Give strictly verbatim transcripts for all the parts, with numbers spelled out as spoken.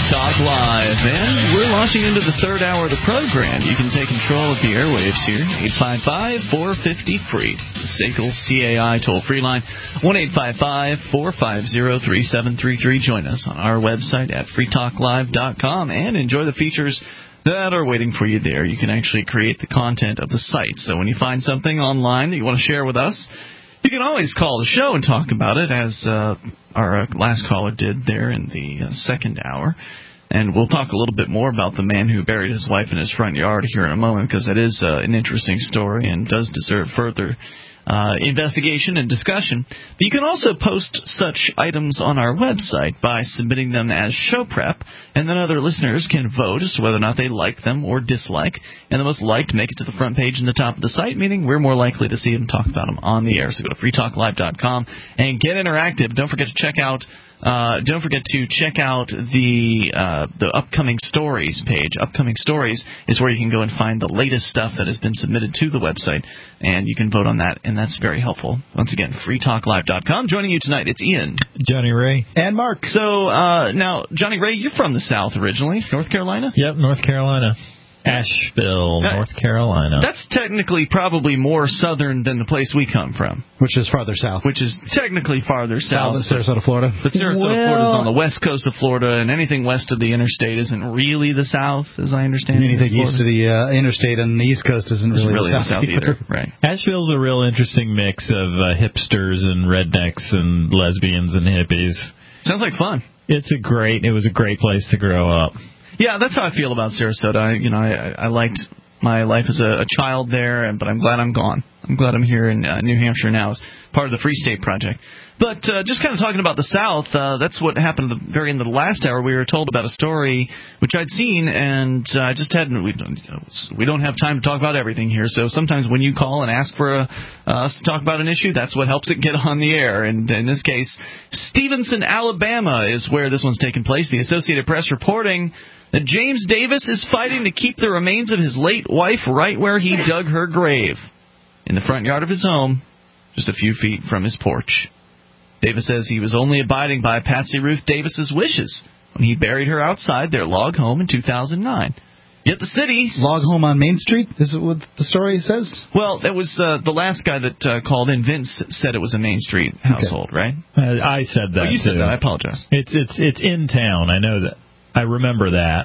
Talk Live, and we're launching into the third hour of the program. You can take control of the airwaves here, eight five five, four five zero, free. The S A C L C A I toll-free line, one eight five five, four five zero, three seven three three. Join us on our website at free talk live dot com and enjoy the features that are waiting for you there. You can actually create the content of the site. So when you find something online that you want to share with us, you can always call the show and talk about it, as uh, our uh, last caller did there in the uh, second hour. And we'll talk a little bit more about the man who buried his wife in his front yard here in a moment, because that is uh, an interesting story and does deserve further uh, investigation and discussion. But you can also post such items on our website by submitting them as show prep, and then other listeners can vote as to whether or not they like them or dislike. And the most liked make it to the front page in the top of the site, meaning we're more likely to see them, talk about them on the air. So go to free talk live dot com and get interactive. Don't forget to check out Uh, don't forget to check out the uh, the upcoming stories page. Upcoming stories is where you can go and find the latest stuff that has been submitted to the website, and you can vote on that, and that's very helpful. Once again, free talk live dot com. Joining you tonight, it's Ian, Johnny Ray, and Mark. So uh, now, Johnny Ray, you're from the South originally, North Carolina? Yep, North Carolina. Asheville, uh, North Carolina. That's technically probably more southern than the place we come from. Which is farther south. Which is technically farther south. South than Sarasota, Florida. But Sarasota, well, Florida is on the west coast of Florida, and anything west of the interstate isn't really the South, as I understand it. Anything east of the uh, interstate on the east coast isn't really, really the the South, South either. either. Right. Asheville's a real interesting mix of uh, hipsters and rednecks and lesbians and hippies. Sounds like fun. It's a great, it was a great place to grow up. Yeah, that's how I feel about Sarasota. I, you know, I, I liked my life as a, a child there, and but I'm glad I'm gone. I'm glad I'm here in uh, New Hampshire now as part of the Free State Project. But uh, just kind of talking about the South, uh, that's what happened at the very end of the last hour. We were told about a story which I'd seen, and uh, I just hadn't. We don't, you know, we don't have time to talk about everything here. So sometimes when you call and ask for a, uh, us to talk about an issue, that's what helps it get on the air. And in this case, Stevenson, Alabama, is where this one's taking place. The Associated Press reporting that James Davis is fighting to keep the remains of his late wife right where he dug her grave, in the front yard of his home, just a few feet from his porch. Davis says he was only abiding by Patsy Ruth Davis's wishes when he buried her outside their log home in two thousand nine. Yet the city... Log home on Main Street? Is it what the story says? Well, that was uh, the last guy that uh, called in. Vince said it was a Main Street household, okay. Right? Uh, I said that, Oh, you too. said that. I apologize. It's, it's, it's in town. I know that. I remember that.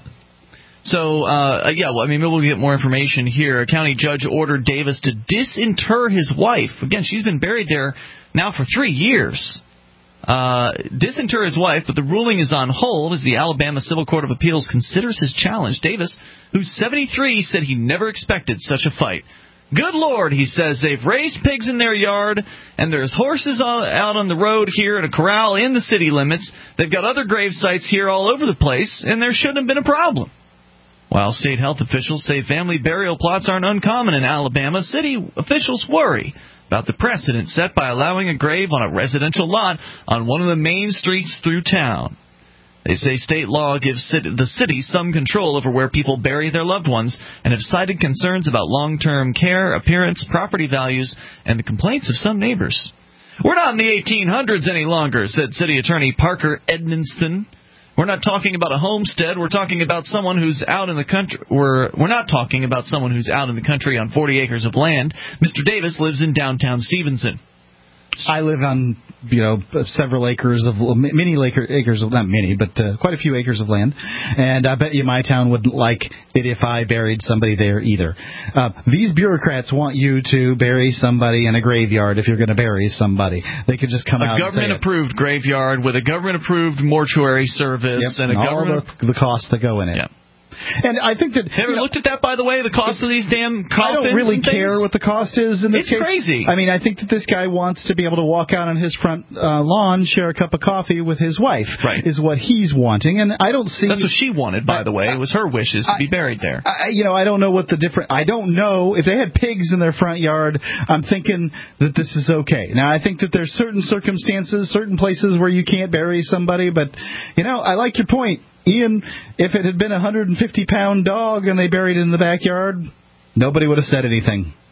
So, uh, yeah, well, I mean, maybe we'll get more information here. A county judge ordered Davis to disinter his wife. Again, she's been buried there now for three years. Uh, disinter his wife, but the ruling is on hold as the Alabama Civil Court of Appeals considers his challenge. Davis, who's seventy-three, said he never expected such a fight. Good Lord, he says, they've raised pigs in their yard, and there's horses all, out on the road here in a corral in the city limits. They've got other grave sites here all over the place, and there shouldn't have been a problem. While state health officials say family burial plots aren't uncommon in Alabama, city officials worry about the precedent set by allowing a grave on a residential lot on one of the main streets through town. They say state law gives the city some control over where people bury their loved ones and have cited concerns about long-term care, appearance, property values, and the complaints of some neighbors. We're not in the eighteen hundreds any longer, said City Attorney Parker Edmonston. We're not talking about a homestead. We're talking about someone who's out in the country. We're we're not talking about someone who's out in the country on forty acres of land. Mister Davis lives in downtown Stevenson. I live on, you know, several acres of, many acres of, not many, but uh, quite a few acres of land. And I bet you my town wouldn't like it if I buried somebody there either. Uh, these bureaucrats want you to bury somebody in a graveyard if you're going to bury somebody. They could just come a out and say A government-approved graveyard with a government-approved mortuary service yep, and, and a all government... the, the costs that go in it. Yep. And I think that... Have you, you know, looked at that, by the way, the cost of these damn coffins? I don't really care what the cost is in this it's case. It's crazy. I mean, I think that this guy wants to be able to walk out on his front uh, lawn, share a cup of coffee with his wife, right. is what he's wanting. And I don't see... That's what she wanted, by I, the way. It was her wishes I, to be buried there. I, you know, I don't know what the different... I don't know. If they had pigs in their front yard, I'm thinking that this is okay. Now, I think that there's certain circumstances, certain places where you can't bury somebody, but, you know, I like your point. Ian, if it had been a one hundred fifty pound dog and they buried it in the backyard, nobody would have said anything.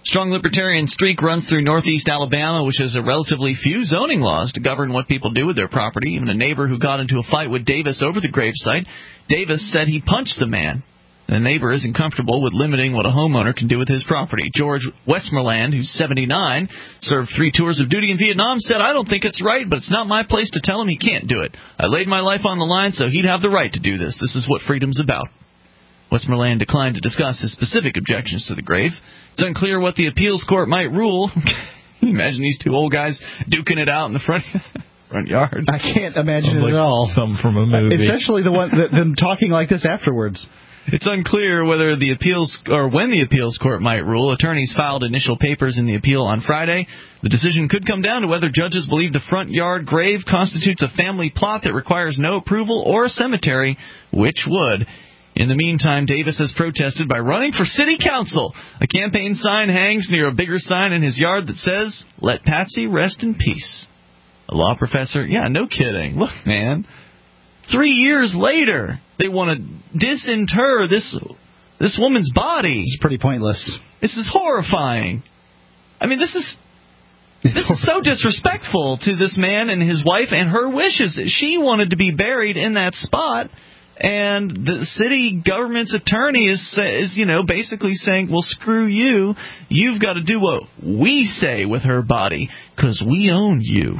Strong libertarian streak runs through northeast Alabama, which has a relatively few zoning laws to govern what people do with their property. Even a neighbor who got into a fight with Davis over the gravesite, Davis said he punched the man. The neighbor isn't comfortable with limiting what a homeowner can do with his property. George Westmoreland, who's seventy-nine, served three tours of duty in Vietnam, said, I don't think it's right, but it's not my place to tell him he can't do it. I laid my life on the line, so he'd have the right to do this. This is what freedom's about. Westmoreland declined to discuss his specific objections to the grave. It's unclear what the appeals court might rule. Can you imagine these two old guys duking it out in the front front yard? I can't imagine like it at all. Some from a movie. Especially the one them talking like this afterwards. It's unclear whether the appeals or when the appeals court might rule. Attorneys filed initial papers in the appeal on Friday. The decision could come down to whether judges believe the front yard grave constitutes a family plot that requires no approval or a cemetery, which would. In the meantime, Davis has protested by running for city council. A campaign sign hangs near a bigger sign in his yard that says, "Let Patsy rest in peace." A law professor, yeah, no kidding. Look, man, three years later, they want to disinter this this woman's body. It's pretty pointless. This is horrifying. I mean, this is this is so disrespectful to this man and his wife and her wishes. She wanted to be buried in that spot. And the city government's attorney is, is, you know, basically saying, well, screw you. You've got to do what we say with her body because we own you.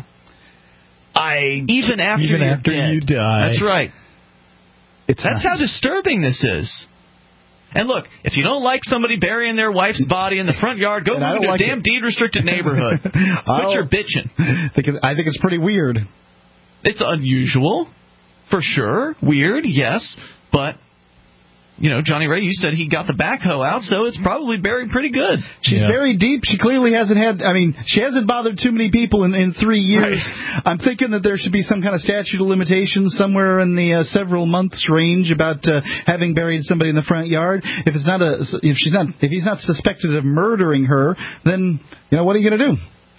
I Even after, Even you're after dead. you die. That's right. It's That's nice. how disturbing this is. And look, if you don't like somebody burying their wife's body in the front yard, go move to like a damn deed-restricted neighborhood. Quit your bitching. I think, it, I think it's pretty weird. It's unusual. For sure. Weird, yes. But, you know, Johnny Ray, you said he got the backhoe out, so it's probably buried pretty good. She's yeah. very deep. She clearly hasn't had, I mean, she hasn't bothered too many people in, in three years. Right. I'm thinking that there should be some kind of statute of limitations somewhere in the uh, several months range about uh, having buried somebody in the front yard. If it's not a, if she's not, if he's not suspected of murdering her, then, you know, what are you going to do?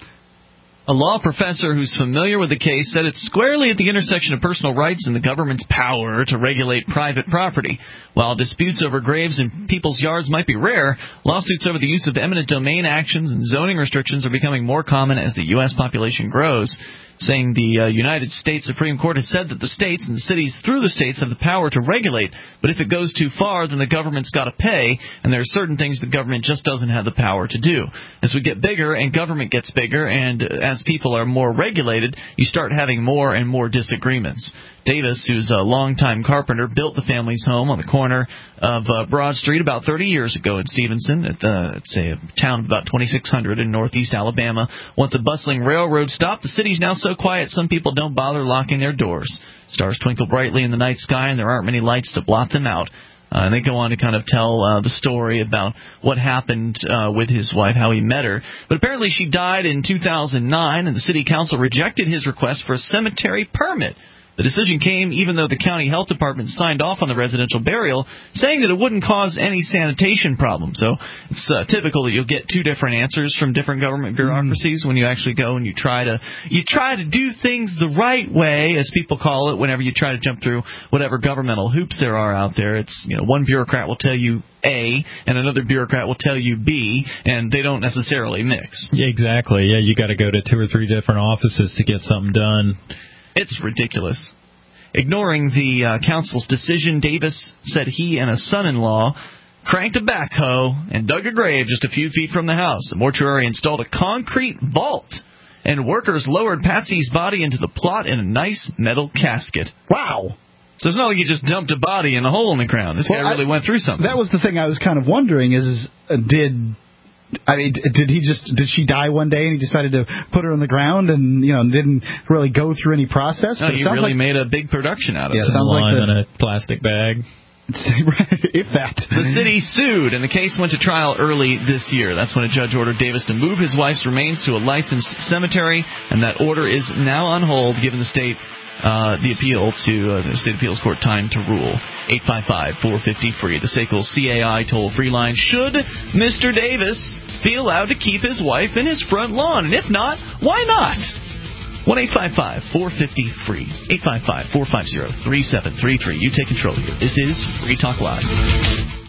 A law professor who's familiar with the case said it's squarely at the intersection of personal rights and the government's power to regulate private property. While disputes over graves in people's yards might be rare, lawsuits over the use of eminent domain actions and zoning restrictions are becoming more common as the U S population grows. Saying the uh, United States Supreme Court has said that the states and the cities through the states have the power to regulate, but if it goes too far, then the government's got to pay, and there are certain things the government just doesn't have the power to do. As we get bigger and government gets bigger, and as people are more regulated, you start having more and more disagreements. Davis, who's a longtime carpenter, built the family's home on the corner of uh, Broad Street about thirty years ago in Stevenson, at the, say, a town of about twenty-six hundred in northeast Alabama. Once a bustling railroad stop, the city's now so quiet some people don't bother locking their doors. Stars twinkle brightly in the night sky, and there aren't many lights to blot them out. Uh, and they go on to kind of tell uh, the story about what happened uh, with his wife, how he met her. But apparently she died in two thousand nine, and the city council rejected his request for a cemetery permit. The decision came even though the county health department signed off on the residential burial, saying that it wouldn't cause any sanitation problems. So it's uh, typical that you'll get two different answers from different government bureaucracies mm. when you actually go and you try to you try to do things the right way, as people call it, whenever you try to jump through whatever governmental hoops there are out there. It's, you know, one bureaucrat will tell you A, and another bureaucrat will tell you B, and they don't necessarily mix. Yeah, exactly. Yeah, you got to go to two or three different offices to get something done. It's ridiculous. Ignoring the uh, council's decision, Davis said he and a son-in-law cranked a backhoe and dug a grave just a few feet from the house. The mortuary installed a concrete vault, and workers lowered Patsy's body into the plot in a nice metal casket. Wow. So it's not like he just dumped a body in a hole in the ground. This well, guy really I, went through something. That was the thing I was kind of wondering is, uh, did... I mean, did he just did she die one day and he decided to put her on the ground and, you know, didn't really go through any process? No, but he sounds really like, made a big production out of yeah, it. Sounds like the, in a plastic bag. If that. The city sued, and the case went to trial early this year. That's when a judge ordered Davis to move his wife's remains to a licensed cemetery, and that order is now on hold, given the state uh, the appeal to uh, the state appeals court time to rule. eight five five, four five zero, free. The S A C L C A I toll-free line. Should Mister Davis be allowed to keep his wife in his front lawn? And if not, why not? one eight five five, four five zero, free. eight five five, four five zero, three seven three three. You take control here. This is Free Talk Live.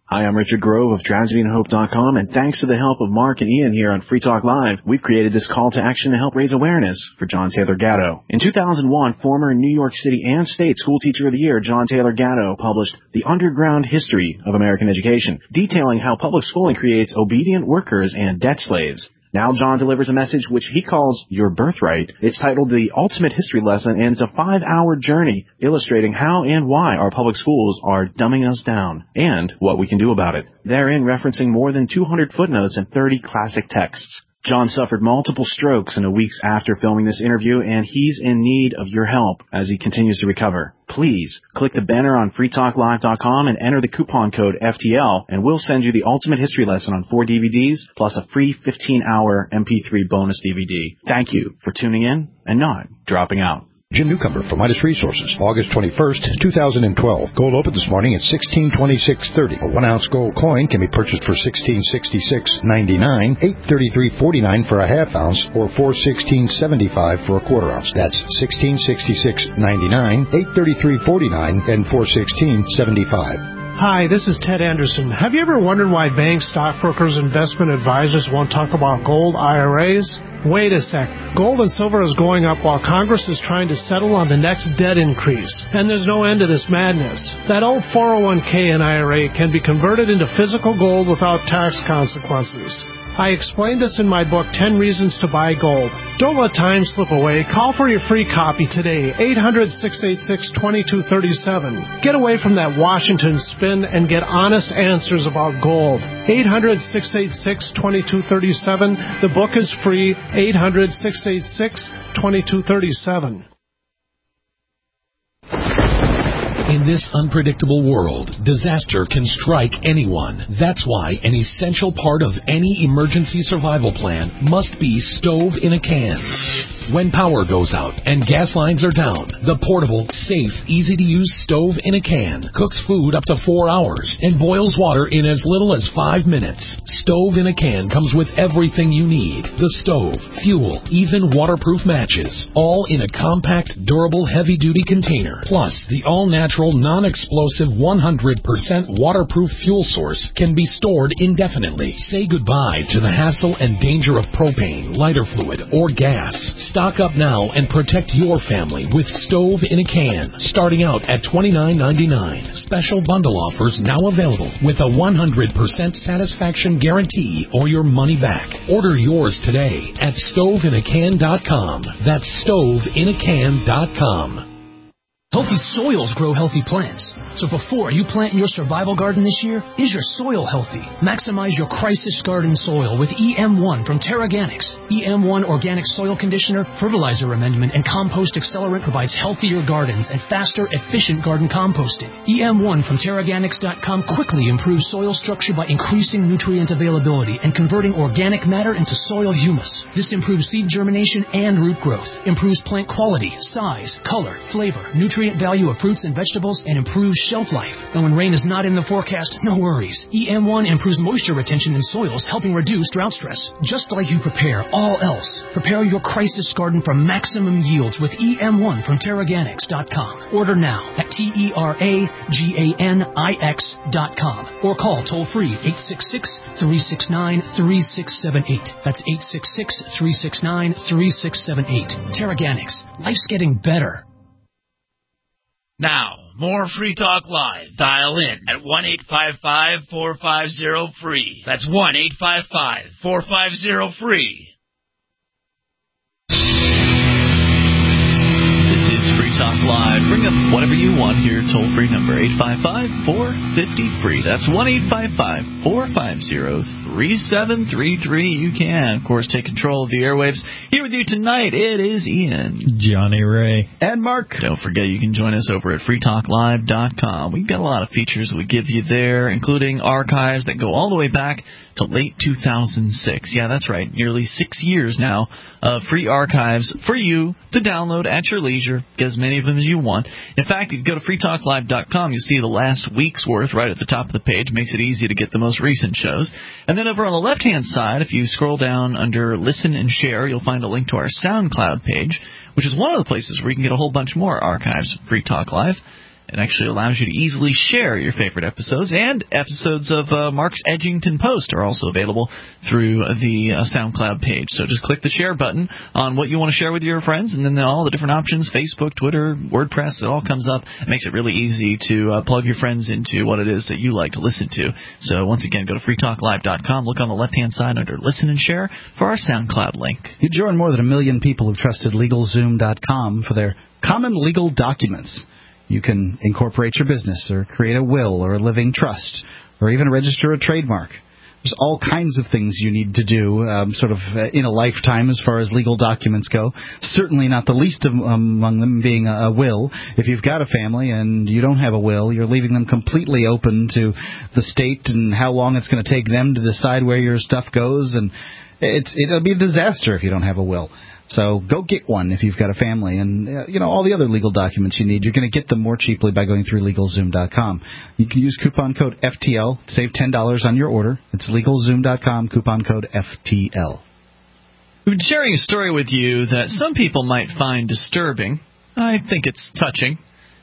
Hi, I'm Richard Grove of tragedy and hope dot com, and thanks to the help of Mark and Ian here on Free Talk Live, we've created this call to action to help raise awareness for John Taylor Gatto. In two thousand one, former New York City and State School Teacher of the Year John Taylor Gatto published The Underground History of American Education, detailing how public schooling creates obedient workers and debt slaves. Now John delivers a message which he calls Your Birthright. It's titled The Ultimate History Lesson, and it's a five-hour journey illustrating how and why our public schools are dumbing us down, and what we can do about it. Therein referencing more than two hundred footnotes and thirty classic texts. John suffered multiple strokes in the weeks after filming this interview, and he's in need of your help as he continues to recover. Please click the banner on free talk live dot com and enter the coupon code F T L, and we'll send you the Ultimate History Lesson on four D V Ds, plus a free fifteen-hour M P three bonus D V D. Thank you for tuning in and not dropping out. Jim Newcomer from Midas Resources, August twenty-first, two thousand twelve. Gold opened this morning at sixteen twenty-six thirty. A one-ounce gold coin can be purchased for sixteen sixty-six ninety-nine, eight thirty-three forty-nine for a half ounce, or four sixteen seventy-five for a quarter ounce. That's sixteen sixty-six ninety-nine, eight thirty-three forty-nine, and four sixteen seventy-five. Hi, this is Ted Anderson. Have you ever wondered why banks, stockbrokers, investment advisors won't talk about gold I R As? Wait a sec. Gold and silver is going up while Congress is trying to settle on the next debt increase. And there's no end to this madness. That old four oh one k and I R A can be converted into physical gold without tax consequences. I explained this in my book, ten Reasons to Buy Gold. Don't let time slip away. Call for your free copy today, eight hundred, six eight six, two two three seven. Get away from that Washington spin and get honest answers about gold. eight hundred, six eight six, two two three seven. The book is free, eight hundred, six eight six, two two three seven. In this unpredictable world, disaster can strike anyone. That's why an essential part of any emergency survival plan must be stove in a can. When power goes out and gas lines are down, the portable, safe, easy-to-use stove in a can cooks food up to four hours and boils water in as little as five minutes. Stove in a can comes with everything you need. The stove, fuel, even waterproof matches, all in a compact, durable, heavy-duty container. Plus, the all-natural, non-explosive, one hundred percent waterproof fuel source can be stored indefinitely. Say goodbye to the hassle and danger of propane, lighter fluid, or gas. Stock up now and protect your family with Stove in a Can, starting out at twenty-nine ninety-nine. Special bundle offers now available with a one hundred percent satisfaction guarantee or your money back. Order yours today at stove in a can dot com. That's stove in a can dot com. Healthy soils grow healthy plants. So before you plant your survival garden this year, is your soil healthy? Maximize your crisis garden soil with E M one from Terraganics. E M one Organic Soil Conditioner, Fertilizer Amendment, and Compost Accelerant provides healthier gardens and faster, efficient garden composting. E M one from Terraganics dot com quickly improves soil structure by increasing nutrient availability and converting organic matter into soil humus. This improves seed germination and root growth, improves plant quality, size, color, flavor, nutrient value of fruits and vegetables, and improves shelf life. And when rain is not in the forecast, no worries. E M one improves moisture retention in soils, helping reduce drought stress. Just like you prepare all else, prepare your crisis garden for maximum yields with E M one from Terraganics dot com. Order now at T E R A G A N I X dot com or call toll-free eight six six, three six nine, three six seven eight. That's eight six six, three six nine, three six seven eight. Terraganics. Life's getting better. Now, more Free Talk Live. Dial in at one eight five five, four five zero, free. That's one eight five five, four five zero, free. This is Free Talk Live. Bring up whatever you want here. Toll-free number eight five five, four five zero, free. That's one eight five five, four five zero, three seven three three. You can, of course, take control of the airwaves. Here with you tonight, it is Ian, Johnny Ray, and Mark. Don't forget you can join us over at free talk live dot com. We've got a lot of features we give you there, including archives that go all the way back to late two thousand six. Yeah, that's right. Nearly six years now of free archives for you to download at your leisure. Get as many of them as you want. In fact, if you go to free talk live dot com, you'll see the last week's worth right at the top of the page. Makes it easy to get the most recent shows. And then over on the left-hand side, if you scroll down under Listen and Share, you'll find a link to our SoundCloud page, which is one of the places where you can get a whole bunch more archives of Free Talk Live. It actually allows you to easily share your favorite episodes, and episodes of uh, Mark's Edgington Post are also available through the uh, SoundCloud page. So just click the share button on what you want to share with your friends, and then all the different options, Facebook, Twitter, WordPress, it all comes up. It makes it really easy to uh, plug your friends into what it is that you like to listen to. So once again, go to free talk live dot com, look on the left-hand side under Listen and Share for our SoundCloud link. You join more than a million people who've trusted LegalZoom dot com for their common legal documents. You can incorporate your business or create a will or a living trust or even register a trademark. There's all kinds of things you need to do um, sort of uh, in a lifetime as far as legal documents go. Certainly not the least of, um, among them being a, a will. If you've got a family and you don't have a will, you're leaving them completely open to the state and how long it's going to take them to decide where your stuff goes. And it's, it'll be a disaster if you don't have a will. So go get one if you've got a family. And, uh, you know, all the other legal documents you need, you're going to get them more cheaply by going through LegalZoom dot com. You can use coupon code F T L, save ten dollars on your order. It's LegalZoom dot com, coupon code F T L. We've been sharing a story with you that some people might find disturbing. I think it's touching.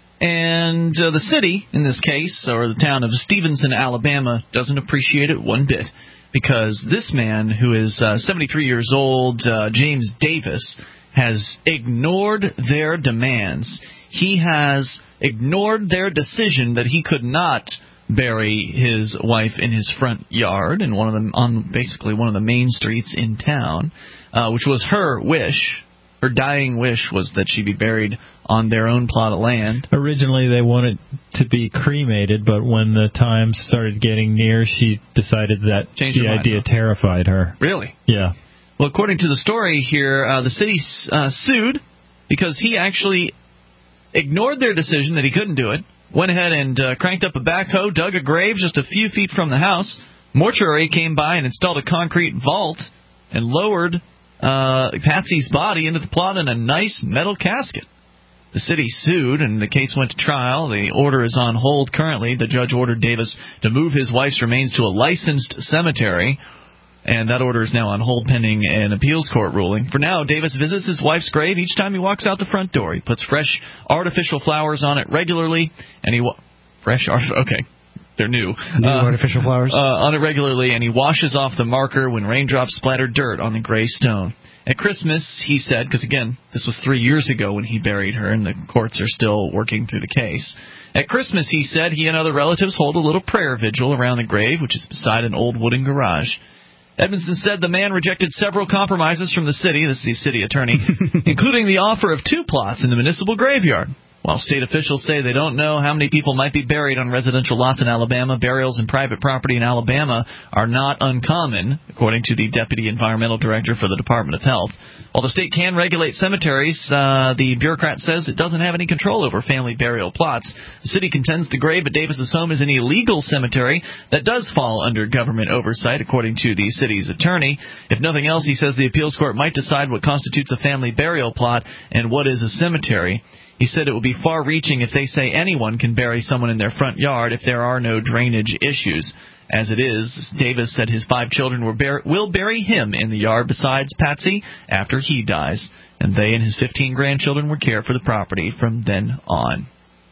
And uh, the city, in this case, or the town of Stevenson, Alabama, doesn't appreciate it one bit. Because this man, who is uh, seventy-three years old, uh, James Davis, has ignored their demands. He has ignored their decision that he could not bury his wife in his front yard, in one of them, on basically one of the main streets in town, uh, which was her wish. Her dying wish was that she be buried on their own plot of land. Originally, they wanted to be cremated, but when the time started getting near, she decided that Changed the idea mind, terrified her. Really? Yeah. Well, according to the story here, uh, the city uh, sued because he actually ignored their decision that he couldn't do it, went ahead and uh, cranked up a backhoe, dug a grave just a few feet from the house. Mortuary came by and installed a concrete vault and lowered Uh, Patsy's body into the plot in a nice metal casket. The city sued, and the case went to trial. The order is on hold currently. The judge ordered Davis to move his wife's remains to a licensed cemetery, and that order is now on hold pending an appeals court ruling. For now, Davis visits his wife's grave each time he walks out the front door. He puts fresh artificial flowers on it regularly, and he... Wa- fresh art- okay. They're new. New uh, artificial flowers? Uh, on it regularly, and he washes off the marker when raindrops splatter dirt on the gray stone. At Christmas, he said, because again, this was three years ago when he buried her, and the courts are still working through the case. At Christmas, he said, he and other relatives hold a little prayer vigil around the grave, which is beside an old wooden garage. Edmondson said the man rejected several compromises from the city, this is the city attorney, including the offer of two plots in the municipal graveyard. While state officials say they don't know how many people might be buried on residential lots in Alabama, burials in private property in Alabama are not uncommon, according to the Deputy Environmental Director for the Department of Health. While the state can regulate cemeteries, uh, the bureaucrat says it doesn't have any control over family burial plots. The city contends the grave at Davis's home is an illegal cemetery that does fall under government oversight, according to the city's attorney. If nothing else, he says the appeals court might decide what constitutes a family burial plot and what is a cemetery. He said it would be far-reaching if they say anyone can bury someone in their front yard if there are no drainage issues. As it is, Davis said his five children will, bur- will bury him in the yard besides Patsy after he dies, and they and his fifteen grandchildren will care for the property from then on.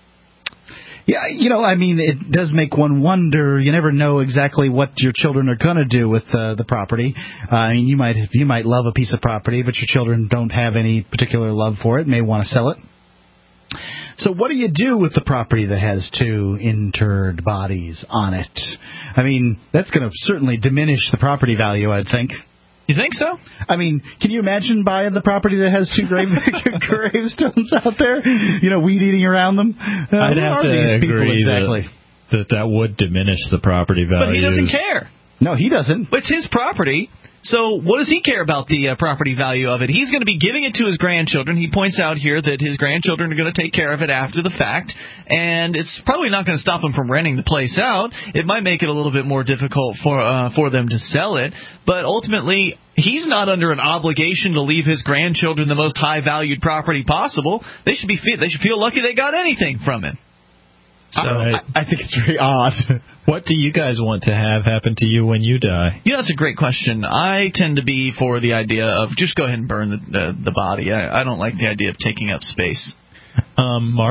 Yeah, you know, I mean, it does make one wonder. You never know exactly what your children are going to do with uh, the property. Uh, I mean, you might you might love a piece of property, but your children don't have any particular love for it, may want to sell it. So what do you do with the property that has two interred bodies on it? I mean, that's going to certainly diminish the property value, I'd think. You think so? I mean, can you imagine buying the property that has two grave gravestones out there? You know, weed eating around them? Uh, I'd who have are to these people agree exactly? that, that that would diminish the property value. But he doesn't care. No, he doesn't. It's his property. So what does he care about the uh, property value of it? He's going to be giving it to his grandchildren. He points out here that his grandchildren are going to take care of it after the fact, and it's probably not going to stop them from renting the place out. It might make it a little bit more difficult for uh, for them to sell it, but ultimately he's not under an obligation to leave his grandchildren the most high-valued property possible. They should be they should feel lucky they got anything from it. So I, I think it's very odd. What do you guys want to have happen to you when you die? You know, that's a great question. I tend to be for the idea of just go ahead and burn the the, the body. I, I don't like the idea of taking up space. Um, Mark?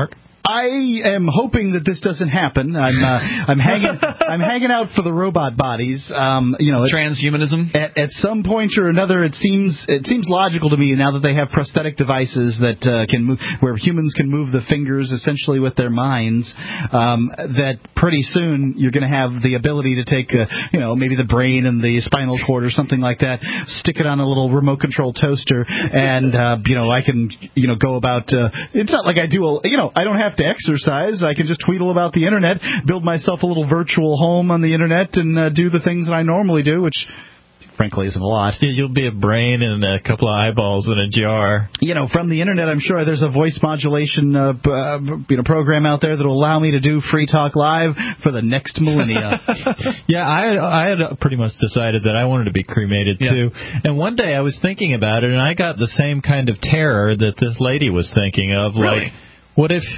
I am hoping that this doesn't happen. I'm uh, I'm hanging I'm hanging out for the robot bodies. Um, you know, transhumanism. At, at some point or another, it seems it seems logical to me now that they have prosthetic devices that uh, can move, where humans can move the fingers essentially with their minds. Um, that pretty soon you're going to have the ability to take, uh, you know, maybe the brain and the spinal cord or something like that, stick it on a little remote control toaster, and uh, you know, I can you know go about. Uh, it's not like I do a, you know, I don't have to exercise. I can just tweetle about the internet, build myself a little virtual home on the internet, and uh, do the things that I normally do, which frankly isn't a lot. Yeah, you'll be a brain and a couple of eyeballs in a jar. You know, from the internet, I'm sure there's a voice modulation uh, uh, you know program out there that will allow me to do Free Talk Live for the next millennia. Yeah, I I had pretty much decided that I wanted to be cremated yeah. too. And one day I was thinking about it, and I got the same kind of terror that this lady was thinking of. Really? Like, what if,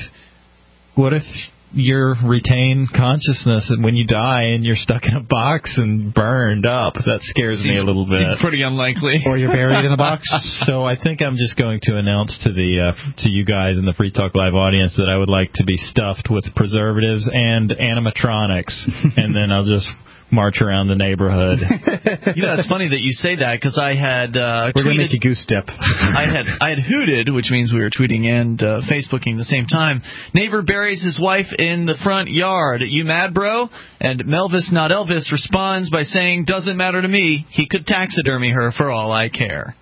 what if your retained consciousness and when you die and you're stuck in a box and burned up? That scares Seems, me a little bit. Pretty unlikely. Or you're buried in a box. So I think I'm just going to announce to the uh, to you guys in the Free Talk Live audience that I would like to be stuffed with preservatives and animatronics, and then I'll just march around the neighborhood. You know, it's funny that you say that, because I had uh, We're tweeted, going to make you goose step. I had I had hooted, which means we were tweeting and uh, Facebooking at the same time. Neighbor buries his wife in the front yard. You mad, bro? And Melvis, not Elvis, responds by saying, doesn't matter to me. He could taxidermy her for all I care.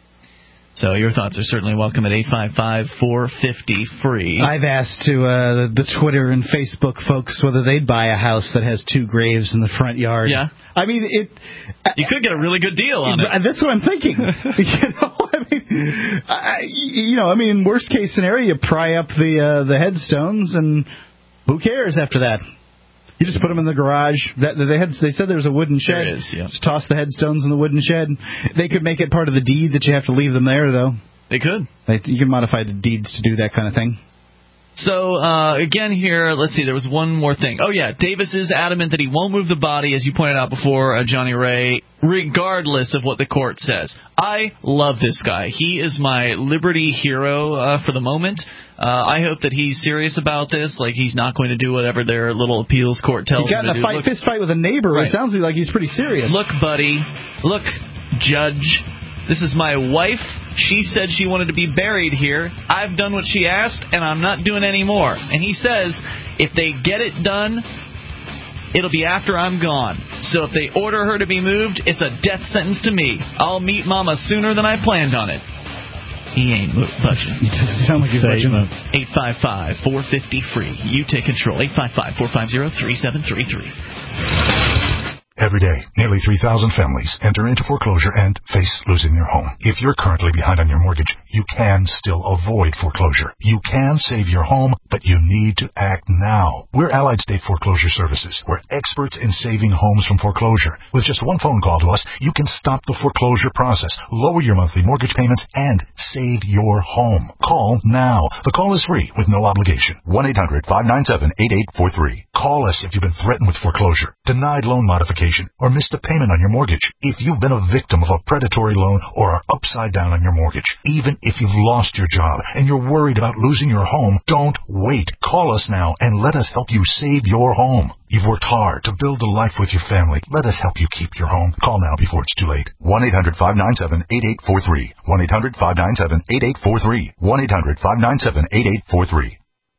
So your thoughts are certainly welcome at eight five five, four five zero, free. I've asked to uh, the Twitter and Facebook folks whether they'd buy a house that has two graves in the front yard. Yeah. I mean, it. You could get a really good deal on it. That's what I'm thinking. you know, I mean, I, you know, I mean, worst case scenario, you pry up the uh, the headstones, and who cares after that? You just put them in the garage. That, they had, they said there was a wooden shed. There is, yeah. Just toss the headstones in the wooden shed. They could make it part of the deed that you have to leave them there, though. They could. They, you can modify the deeds to do that kind of thing. So, uh, again here, let's see, there was one more thing. Oh, yeah, Davis is adamant that he won't move the body, as you pointed out before, uh, Johnny Ray, regardless of what the court says. I love this guy. He is my liberty hero uh, for the moment. Uh, I hope that he's serious about this, like he's not going to do whatever their little appeals court tells he got him to in a do. fight, Look, fist fight with a neighbor. Right. It sounds like he's pretty serious. Look, buddy. Look, judge. This is my wife. She said she wanted to be buried here. I've done what she asked, and I'm not doing any more. And he says, if they get it done, it'll be after I'm gone. So if they order her to be moved, it's a death sentence to me. I'll meet Mama sooner than I planned on it. He ain't budging. He doesn't sound like he's budging. eight five five, four five zero, free. You take control. eight five five, four five zero, three seven three three. Every day, nearly three thousand families enter into foreclosure and face losing their home. If you're currently behind on your mortgage, you can still avoid foreclosure. You can save your home, but you need to act now. We're Allied State Foreclosure Services. We're experts in saving homes from foreclosure. With just one phone call to us, you can stop the foreclosure process, lower your monthly mortgage payments, and save your home. Call now. The call is free with no obligation. one eight hundred, five nine seven, eight eight four three. Call us if you've been threatened with foreclosure, denied loan modification, or missed a payment on your mortgage. If you've been a victim of a predatory loan or are upside down on your mortgage, even if you've lost your job and you're worried about losing your home, don't wait. Call us now and let us help you save your home. You've worked hard to build a life with your family. Let us help you keep your home. Call now before it's too late. one eight hundred, five nine seven, eight eight four three. one eight hundred, five nine seven, eight eight four three. one eight hundred, five nine seven, eight eight four three.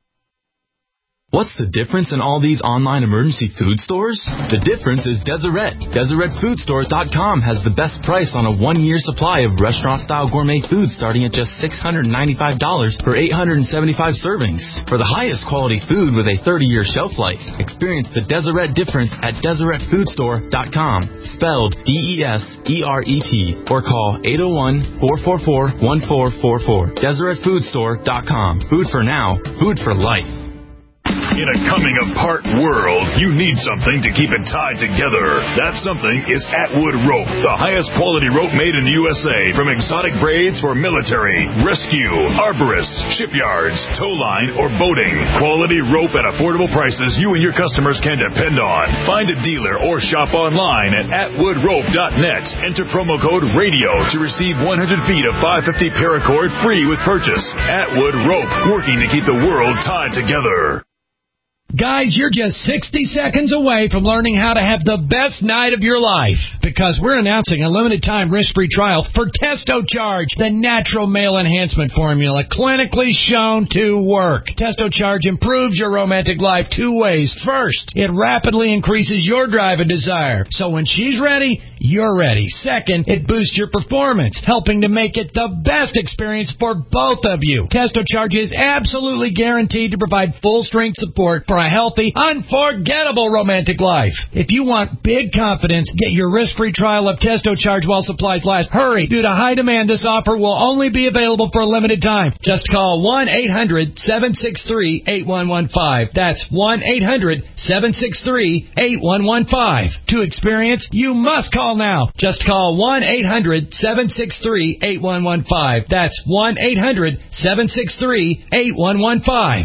What's the difference in all these online emergency food stores? The difference is Deseret. Deseret Food Stores dot com has the best price on a one-year supply of restaurant-style gourmet food starting at just six hundred ninety-five dollars for eight hundred seventy-five servings. For the highest quality food with a thirty-year shelf life, experience the Deseret difference at Deseret Food Store dot com, spelled D E S E R E T, or call eight oh one, four four four, one four four four. Deseret Food Store dot com. Food for now, food for life. In a coming-apart world, you need something to keep it tied together. That something is Atwood Rope, the highest quality rope made in the U S A, from exotic braids for military, rescue, arborists, shipyards, tow line, or boating. Quality rope at affordable prices you and your customers can depend on. Find a dealer or shop online at atwood rope dot net. Enter promo code RADIO to receive one hundred feet of five fifty paracord free with purchase. Atwood Rope, working to keep the world tied together. Guys, you're just sixty seconds away from learning how to have the best night of your life, because we're announcing a limited-time risk-free trial for TestoCharge, the natural male enhancement formula clinically shown to work. TestoCharge improves your romantic life two ways. First, it rapidly increases your drive and desire, so when she's ready, you're ready. Second, it boosts your performance, helping to make it the best experience for both of you. TestoCharge is absolutely guaranteed to provide full-strength support for a healthy, unforgettable romantic life. If you want big confidence, get your risk-free trial of TestoCharge while supplies last. Hurry! Due to high demand, this offer will only be available for a limited time. Just call one eight hundred seven six three eight one one five. That's one eight hundred seven six three eight one one five. To experience, you must call now. Just call one eight hundred seven six three eight one one five. That's one eight hundred seven six three eight one one five.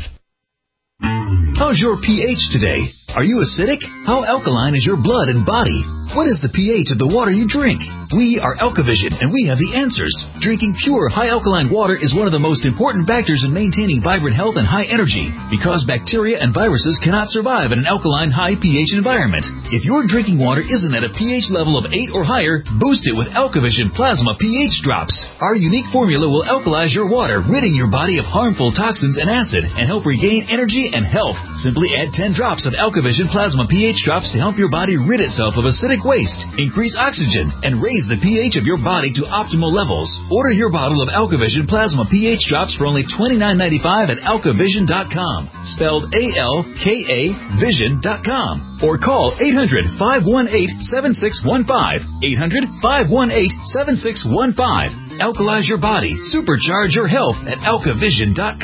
How's your pH today? Are you acidic? How alkaline is your blood and body? What is the pH of the water you drink? We are AlkaVision, and we have the answers. Drinking pure, high-alkaline water is one of the most important factors in maintaining vibrant health and high energy, because bacteria and viruses cannot survive in an alkaline, high pH environment. If your drinking water isn't at a pH level of eight or higher, boost it with AlkaVision Plasma pH Drops. Our unique formula will alkalize your water, ridding your body of harmful toxins and acid, and help regain energy and health. Simply add ten drops of AlkaVision Plasma pH Drops to help your body rid itself of acidic waste, increase oxygen, and raise the pH of your body to optimal levels. Order your bottle of AlkaVision Plasma pH Drops for only twenty-nine ninety-five at alka vision dot com, spelled A L K A vision dot com, or call eight hundred five one eight seven six one five, eight hundred five one eight seven six one five. Alkalize your body, supercharge your health at alka vision dot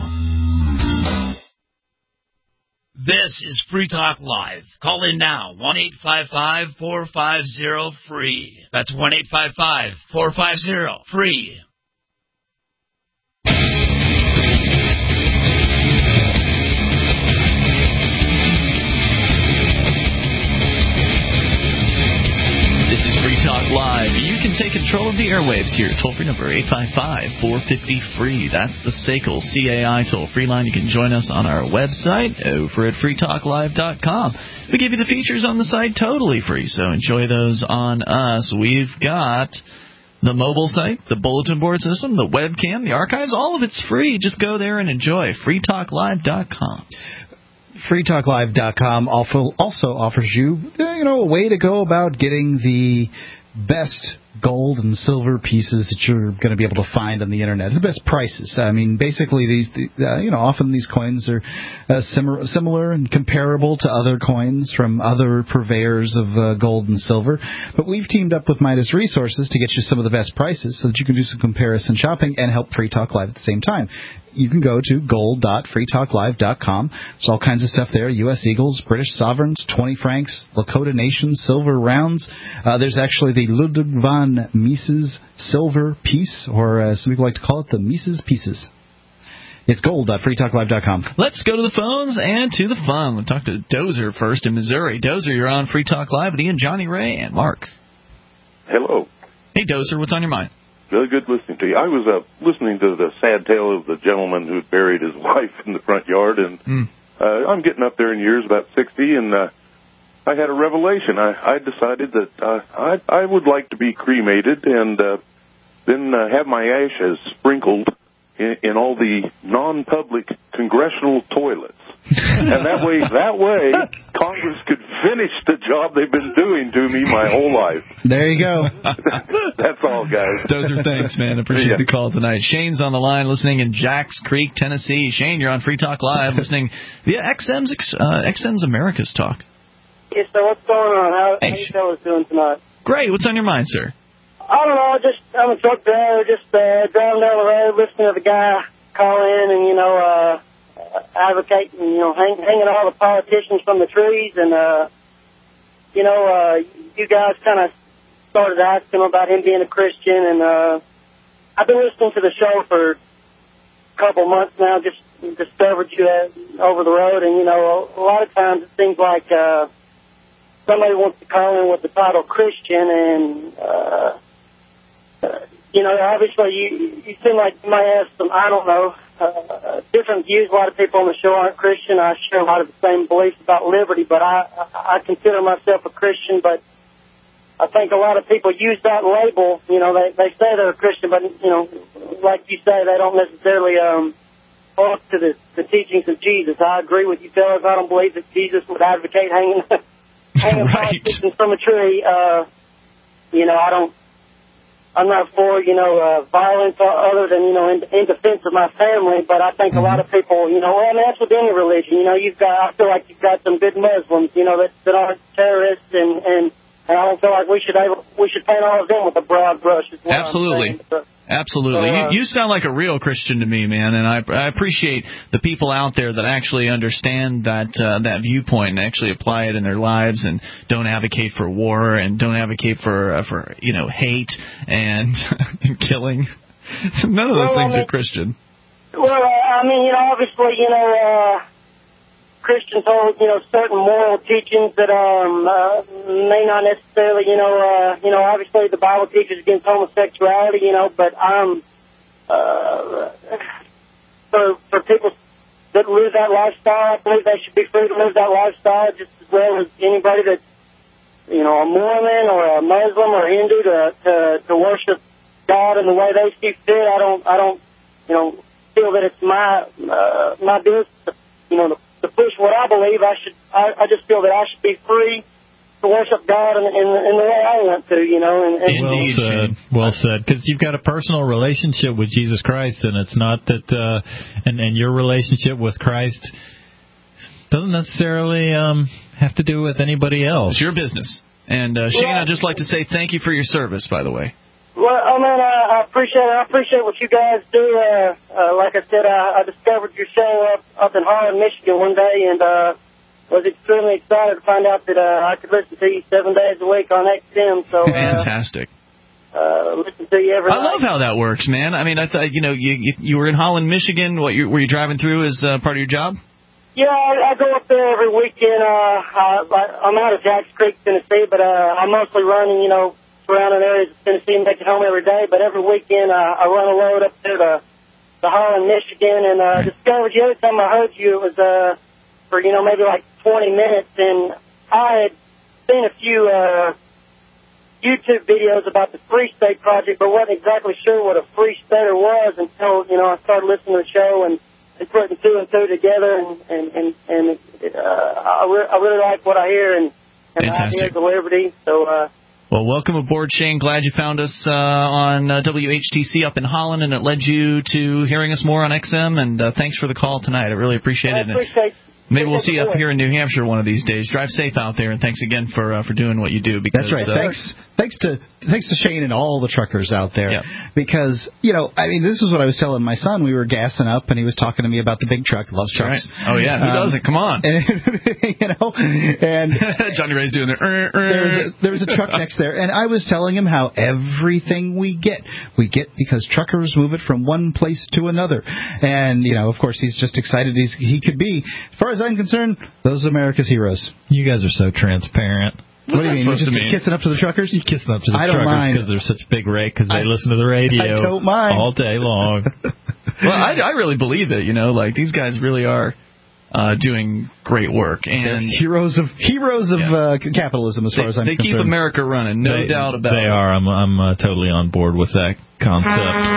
com. This is Free Talk Live. Call in now, one eight five five four five zero free. That's one eight five five four five zero free. This is Free Talk Live. You can take control of the airwaves here. Toll-free number eight five five four five zero free. That's the S A C L C A I toll-free line. You can join us on our website over at free talk live dot com. We give you the features on the site totally free, so enjoy those on us. We've got the mobile site, the bulletin board system, the webcam, the archives. All of it's free. Just go there and enjoy. free talk live dot com. free talk live dot com also offers you, you know, a way to go about getting the best gold and silver pieces that you're going to be able to find on the internet, the best prices. I mean, basically, these, uh, you know, often these coins are uh, sim- similar and comparable to other coins from other purveyors of uh, gold and silver. But we've teamed up with Midas Resources to get you some of the best prices so that you can do some comparison shopping and help Free Talk Live at the same time. You can go to gold dot free talk live dot com. There's all kinds of stuff there. U S Eagles, British sovereigns, twenty francs, Lakota Nation, silver rounds. Uh, there's actually the Ludwig van Mises silver piece, or as some people like to call it, the Mises pieces. It's gold dot free talk live dot com. Let's go to the phones and to the fun. We'll talk to Dozer first in Missouri. Dozer, you're on Free Talk Live with Ian, Johnny Ray, and Mark. Hello. Hey, Dozer, what's on your mind? Really good listening to you. I was uh, listening to the sad tale of the gentleman who buried his wife in the front yard, and mm. uh, I'm getting up there in years, about sixty, and uh, I had a revelation. I, I decided that uh, I, I would like to be cremated and uh, then uh, have my ashes sprinkled in, in all the non-public congressional toilets. And that way, that way, Congress could finish the job they've been doing to me my whole life. There you go. That's all, guys. Those are thanks, man. Appreciate yeah. the call tonight. Shane's on the line, listening in Jacks Creek, Tennessee. Shane, you're on Free Talk Live, listening via X M's uh, X M's America's Talk. Yes, sir. What's going on? How, hey, how you fellas doing tonight? Great. What's on your mind, sir? I don't know. Just I'm a truck driver, just uh, driving down the road, listening to the guy call in, and you know. uh advocating, you know, hang, hanging all the politicians from the trees. And, uh, you know, uh, you guys kind of started asking him about him being a Christian. And uh, I've been listening to the show for a couple months now, just discovered you at, over the road. And, you know, a, a lot of times it seems like uh, somebody wants to call in with the title Christian. And, uh, uh, you know, obviously you, you seem like you might have some, I don't know, uh, different views. A lot of people on the show aren't Christian. I share a lot of the same beliefs about liberty, but I, I, I consider myself a Christian. But I think a lot of people use that label. You know, they, they say they're a Christian, but, you know, like you say, they don't necessarily um, hold to the, the teachings of Jesus. I agree with you, fellas. I don't believe that Jesus would advocate hanging, hanging right. politicians from a tree. Uh, you know, I don't. I'm not for, you know, uh, violence other than, you know, in, in defense of my family, but I think mm-hmm. a lot of people, you know, well, I mean, that's with any religion. You know, you've got, I feel like you've got some good Muslims, you know, that, that aren't terrorists, and, and, and I don't feel like we should able, we should paint all of them with a broad brush. Is what Absolutely. I'm saying. So, Absolutely. So, uh, you, you sound like a real Christian to me, man, and I, I appreciate the people out there that actually understand that uh, that viewpoint and actually apply it in their lives and don't advocate for war and don't advocate for, uh, for you know, hate and, and killing. None of those well, things I mean, are Christian. Well, I mean, you know, obviously, you know, uh, Christians hold, you know, certain moral teachings that um uh, may not necessarily, you know, uh, you know, obviously the Bible teaches against homosexuality, you know, but um, uh, for for people that live that lifestyle, I believe they should be free to live that lifestyle just as well as anybody that's, you know, a Mormon or a Muslim or Hindu to to, to worship God in the way they see fit. I don't, I don't, you know, feel that it's my uh, my business, to, you know, to to push what I believe. I should. I, I just feel that I should be free to worship God in, in, in the way I want to. You know. And, and well said. Well said. Because you've got a personal relationship with Jesus Christ, and it's not that. Uh, and and your relationship with Christ doesn't necessarily um, have to do with anybody else. It's your business. And uh, Shane, yeah. I'd just like to say thank you for your service, by the way. Well, I mean, I, I appreciate it. I appreciate what you guys do. Uh, uh, like I said, I, I discovered your show up, up in Holland, Michigan one day, and uh, was extremely excited to find out that uh, I could listen to you seven days a week on X M. So, uh, Fantastic. Uh, listen to you every I night. love how that works, man. I mean, I thought, you know, you you, you were in Holland, Michigan. What you, were you driving through as uh, part of your job? Yeah, I, I go up there every weekend. Uh, I, I'm out of Jacks Creek, Tennessee, but uh, I'm mostly running, you know, surrounding areas of Tennessee and make it home every day. But every weekend uh, I run a load up there to, to Holland, Michigan, and uh, discovered you. Every time I heard you, it was uh, for, you know, maybe like twenty minutes. And I had seen a few uh, YouTube videos about the Free State Project, but wasn't exactly sure what a Free Stater was until, you know, I started listening to the show and, and putting two and two together. And, and, and, and uh, I, re- I really like what I hear and, and the ideas of liberty. So, uh, Well, welcome aboard, Shane. Glad you found us uh, on uh, W H T C up in Holland, and it led you to hearing us more on X M. And uh, thanks for the call tonight. I really appreciate I it. appreciate Maybe we'll see you up here in New Hampshire one of these days. Drive safe out there, and thanks again for uh, for doing what you do. Because, That's right. Uh, thanks, thanks to thanks to Shane and all the truckers out there. Yeah. Because you know, I mean, this is what I was telling my son. We were gassing up, and he was talking to me about the big truck. Loves trucks. Right. Oh yeah, who um, doesn't? Come on. And, you know, and Johnny Ray's doing the. Uh, uh. There's a, there's a truck next there, and I was telling him how everything we get, we get because truckers move it from one place to another. And you know, of course, he's just excited as he could be. As far as I'm concerned, those are America's heroes. You guys are so transparent. What do you mean? You're just kissing up to the truckers? You kissing up to the I don't truckers mind. because they're such big rate because they I, listen to the radio I don't mind. all day long. Well, I, I really believe it. You know, like these guys really are uh, doing great work, and they're heroes of heroes of yeah. uh, capitalism, as they, far as I'm they concerned. They keep America running, no they, doubt about they it. They are. I'm I'm uh, totally on board with that concept.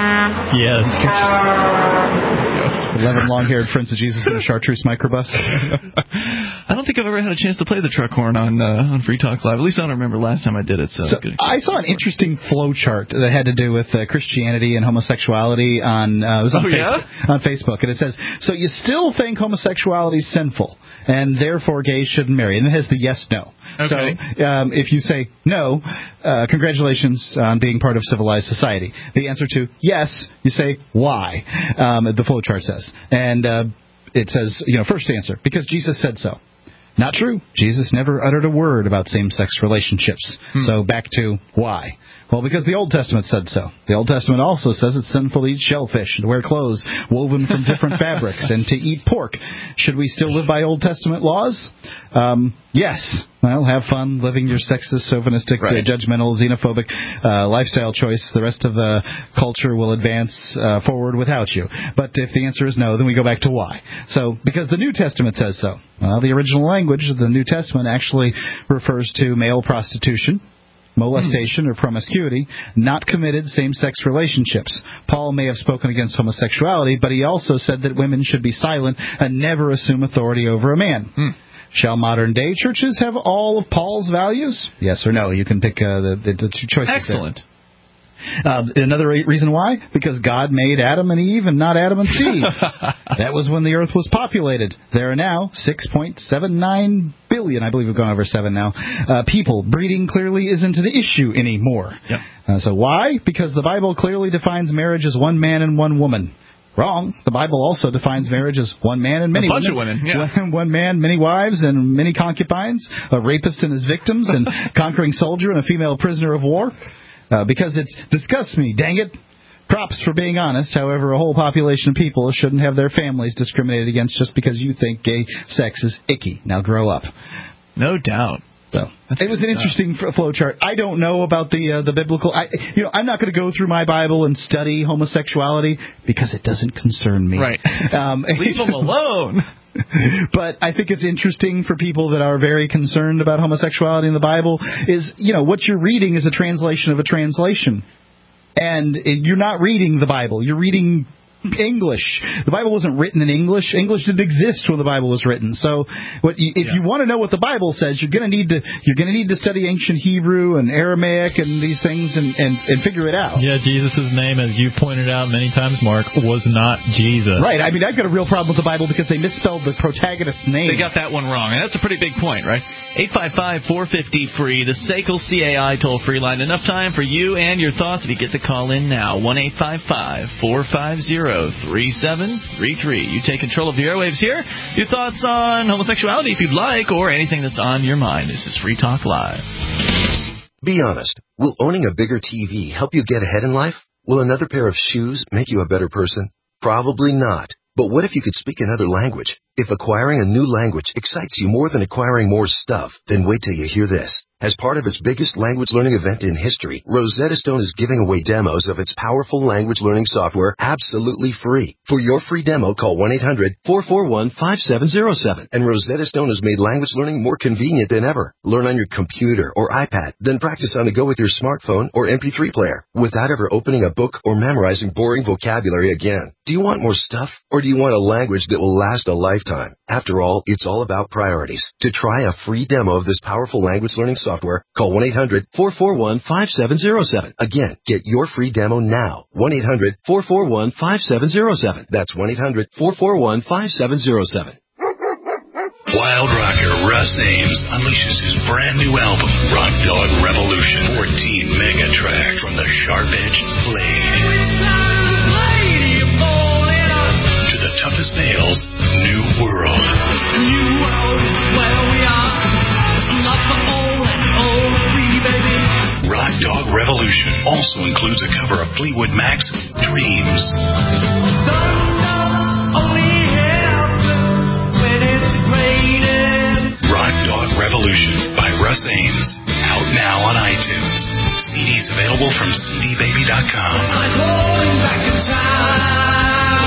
Yes. Eleven long-haired friends of Jesus in a chartreuse microbus. I don't think I've ever had a chance to play the truck horn on uh, on Free Talk Live. At least I don't remember last time I did it. So, so good. I saw an interesting flow chart that had to do with uh, Christianity and homosexuality on uh, it was on, oh, Facebook, yeah? on Facebook, and it says, so you still think homosexuality is sinful, and therefore gays shouldn't marry, and it has the yes/no. Okay. So um, if you say no, uh, congratulations on being part of civilized society. The answer to yes, you say why. Um, the flow chart says, and uh, it says, you know, first answer, because Jesus said so. Not true. Jesus never uttered a word about same-sex relationships. Hmm. So back to why. Well, because the Old Testament said so. The Old Testament also says it's sinful to eat shellfish, to wear clothes woven from different fabrics, and to eat pork. Should we still live by Old Testament laws? Um, yes. Well, have fun living your sexist, chauvinistic, right. uh, judgmental, xenophobic uh, lifestyle choice. The rest of the culture will advance uh, forward without you. But if the answer is no, then we go back to why. So, because the New Testament says so. Well, the original language of the New Testament actually refers to male prostitution, molestation or promiscuity, not committed same-sex relationships. Paul may have spoken against homosexuality, but he also said that women should be silent and never assume authority over a man. Hmm. Shall modern-day churches have all of Paul's values? Yes or no? You can pick uh, the, the, the two choices. Excellent. Uh, another reason why? Because God made Adam and Eve and not Adam and Steve. That was when the earth was populated. There are now six point seven nine billion, I believe we've gone over seven now, uh, people. Breeding clearly isn't an issue anymore. Yep. Uh, so why? Because the Bible clearly defines marriage as one man and one woman. Wrong. The Bible also defines marriage as one man and many a bunch women. of women. Yeah. One, one man, many wives, and many concubines. A rapist and his victims, and conquering soldier and a female prisoner of war. Uh, because it disgusts me, dang it. Props for being honest. However, a whole population of people shouldn't have their families discriminated against just because you think gay sex is icky. Now grow up. No doubt. So That's it was an interesting stuff. flow chart. I don't know about the uh, the biblical. I, you know, I'm not going to go through my Bible and study homosexuality because it doesn't concern me. Right. Um, Leave them alone. But I think it's interesting for people that are very concerned about homosexuality in the Bible is, you know, what you're reading is a translation of a translation. And you're not reading the Bible. You're reading English. The Bible wasn't written in English. English didn't exist when the Bible was written. So, what you, if yeah. you want to know what the Bible says, you're going to need to you're going to need to study ancient Hebrew and Aramaic and these things and, and, and figure it out. Yeah, Jesus' name, as you pointed out many times, Mark, was not Jesus. Right. I mean, I've got a real problem with the Bible because they misspelled the protagonist's name. They got that one wrong, and that's a pretty big point, right? eight five five, four five zero, free, the S A C L C A I toll-free line. Enough time for you and your thoughts if you get the call in now. one eight five five, four five zero, three seven three three. You take control of the airwaves here. Your thoughts on homosexuality if you'd like, or anything that's on your mind. This is Free Talk Live. Be honest. Will owning a bigger T V help you get ahead in life? Will another pair of shoes make you a better person? Probably not. But what if you could speak another language? If acquiring a new language excites you more than acquiring more stuff, then wait till you hear this. As part of its biggest language learning event in history, Rosetta Stone is giving away demos of its powerful language learning software absolutely free. For your free demo, call one eight hundred, four four one, five seven zero seven. And Rosetta Stone has made language learning more convenient than ever. Learn on your computer or iPad, then practice on the go with your smartphone or M P three player without ever opening a book or memorizing boring vocabulary again. Do you want more stuff, or do you want a language that will last a lifetime? After all, it's all about priorities. To try a free demo of this powerful language learning software, call one eight hundred, four four one, five seven zero seven. Again, get your free demo now. one eight hundred, four four one, five seven zero seven. That's one eight hundred, four four one, five seven zero seven. Wild rocker Russ Ames unleashes his brand new album, Rock Dog Revolution. fourteen mega tracks from the sharp-edged blade to the toughest nails, New World. New World, where we are. Not for old and old free, baby. Rock Dog Revolution also includes a cover of Fleetwood Mac's Dreams. Rock Dog Revolution by Russ Ames. Out now on iTunes. C Ds available from C D baby dot com. I'm going back in time.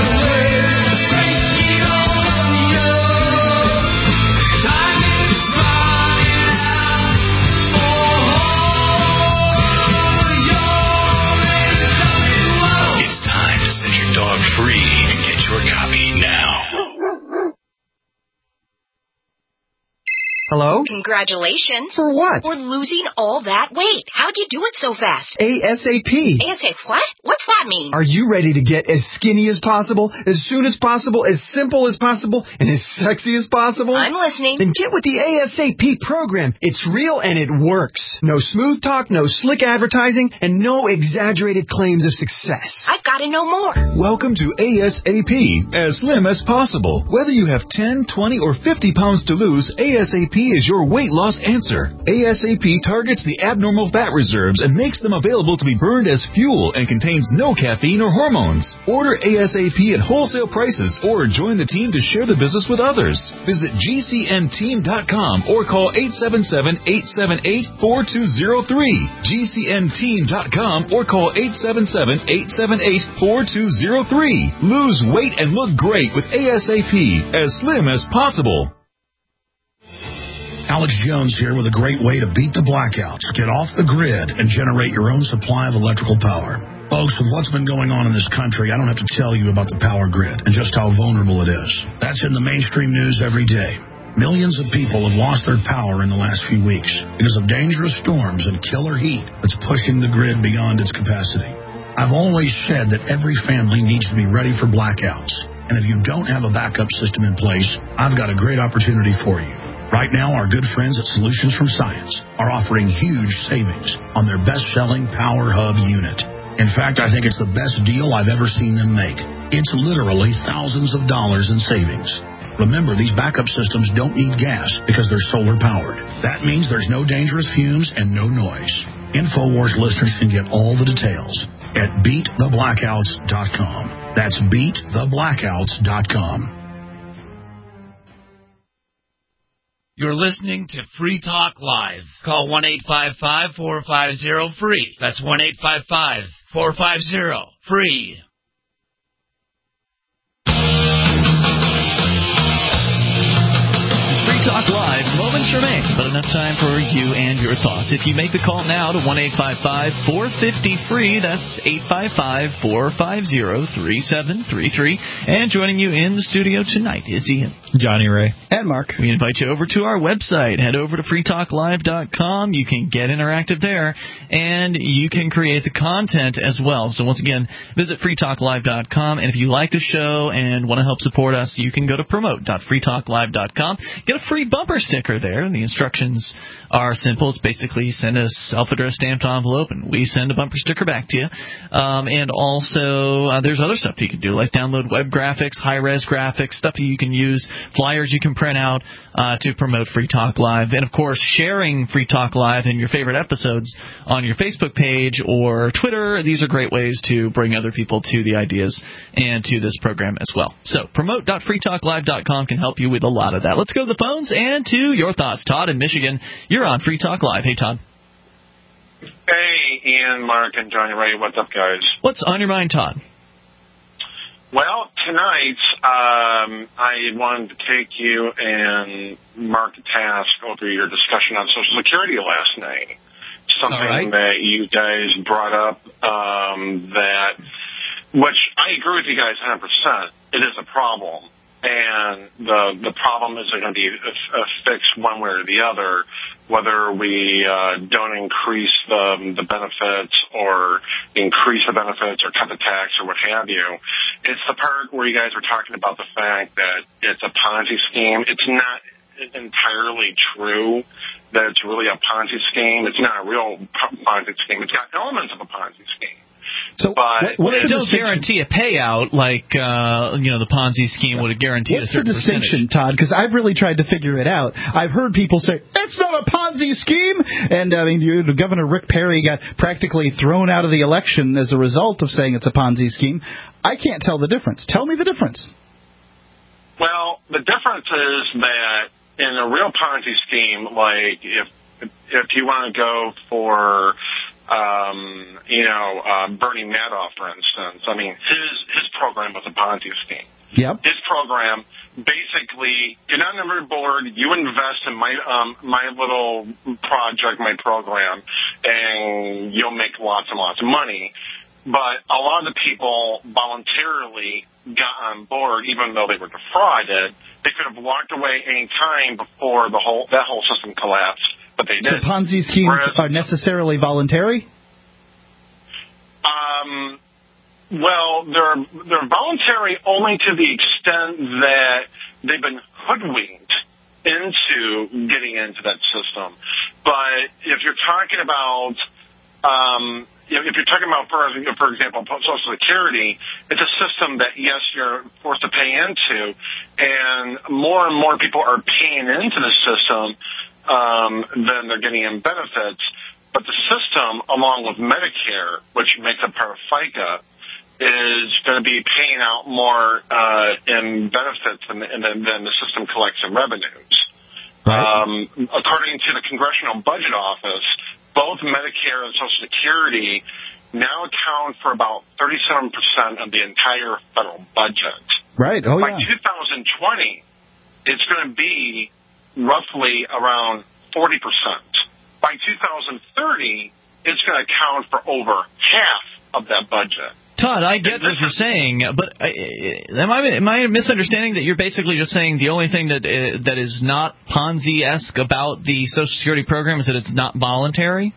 It's time to set your dog free and get your copy now. Hello? Congratulations. For what? For losing all that weight. How'd you do it so fast? ASAP. ASAP what? What's that mean? Are you ready to get as skinny as possible, as soon as possible, as simple as possible, and as sexy as possible? I'm listening. Then get with the ASAP program. It's real and it works. No smooth talk, no slick advertising, and no exaggerated claims of success. I've got to know more. Welcome to ASAP, as slim as possible. Whether you have ten, twenty, or fifty pounds to lose, ASAP is your weight loss answer. ASAP targets the abnormal fat reserves and makes them available to be burned as fuel and contains no caffeine or hormones. Order ASAP at wholesale prices or join the team to share the business with others. Visit G C N team dot com or call eight seven seven, eight seven eight, four two zero three. G C N team dot com or call eight seven seven, eight seven eight, four two zero three. Lose weight and look great with ASAP, as slim as possible. Alex Jones here with a great way to beat the blackouts, get off the grid, and generate your own supply of electrical power. Folks, with what's been going on in this country, I don't have to tell you about the power grid and just how vulnerable it is. That's in the mainstream news every day. Millions of people have lost their power in the last few weeks because of dangerous storms and killer heat that's pushing the grid beyond its capacity. I've always said that every family needs to be ready for blackouts. And if you don't have a backup system in place, I've got a great opportunity for you. Right now, our good friends at Solutions from Science are offering huge savings on their best-selling Power Hub unit. In fact, I think it's the best deal I've ever seen them make. It's literally thousands of dollars in savings. Remember, these backup systems don't need gas because they're solar-powered. That means there's no dangerous fumes and no noise. InfoWars listeners can get all the details at beat the blackouts dot com. That's beat the blackouts dot com. You're listening to Free Talk Live. Call one eight five five, four five zero, free. That's one eight five five, four five zero, free. Free Talk Live. Moments remain, but enough time for you and your thoughts. If you make the call now to one eight five five, four five zero, free, that's eight five five, four five zero, three seven three three. And joining you in the studio tonight is Ian, Johnny Ray, and Mark. We invite you over to our website. Head over to free talk live dot com. You can get interactive there, and you can create the content as well. So once again, visit free talk live dot com. And if you like the show and want to help support us, you can go to promote dot free talk live dot com. Get a free bumper sticker there. The instructions are simple. It's basically send a self-addressed stamped envelope, and we send a bumper sticker back to you. Um, and also, uh, there's other stuff you can do, like download web graphics, high-res graphics, stuff you can use, flyers you can print out uh, to promote Free Talk Live. And, of course, sharing Free Talk Live and your favorite episodes on your Facebook page or Twitter. These are great ways to bring other people to the ideas and to this program as well. So promote dot free talk live dot com can help you with a lot of that. Let's go to the phones and to your thoughts. Todd in Michigan, you're on Free Talk Live. Hey, Todd. Hey, Ian, Mark, and Johnny Ray. What's up, guys? What's on your mind, Todd? Well, tonight, um, I wanted to take you and Mark to task over your discussion on Social Security last night. Something right. that you guys brought up um, that, which I agree with you guys one hundred percent. It is a problem. And the the problem is going to be a, a fix one way or the other, whether we uh, don't increase the the benefits or increase the benefits or cut the tax or what have you. It's the part where you guys were talking about the fact that it's a Ponzi scheme. It's not entirely true that it's really a Ponzi scheme. It's not a real Ponzi scheme. It's got elements of a Ponzi scheme. So but what, what it does guarantee a payout, like uh, you know the Ponzi scheme would have guaranteed What's a certain the distinction, percentage. Todd? Because I've really tried to figure it out. I've heard people say it's not a Ponzi scheme, and I mean, you, Governor Rick Perry got practically thrown out of the election as a result of saying it's a Ponzi scheme. I can't tell the difference. Tell me the difference. Well, the difference is that in a real Ponzi scheme, like if if you want to go for Um, you know, uh, Bernie Madoff, for instance. I mean, his his program was a Ponzi scheme. Yep. His program, basically, get on the board, you invest in my um, my little project, my program, and you'll make lots and lots of money. but a lot of the people voluntarily got on board, even though they were defrauded. They could have walked away any time before the whole that whole system collapsed, but they So didn't. Ponzi schemes Whereas, are necessarily voluntary? Um, well, they're they're voluntary only to the extent that they've been hoodwinked into getting into that system. But if you're talking about, um, if you're talking about, for for example, Social Security, it's a system that yes, you're forced to pay into, and more and more people are paying into the system um, than they're getting in benefits. But the system, along with Medicare, which makes up part of FICA, is going to be paying out more uh, in benefits than, than, than the system collects in revenues. Right. Um, according to the Congressional Budget Office, both Medicare and Social Security now account for about thirty-seven percent of the entire federal budget. Right. Oh, By yeah. two thousand twenty, it's going to be roughly around forty percent. By two thousand thirty, it's going to account for over half of that budget. Todd, I get what you're saying, but uh, am I am I misunderstanding that you're basically just saying the only thing that uh, that is not Ponzi-esque about the Social Security program is that it's not voluntary?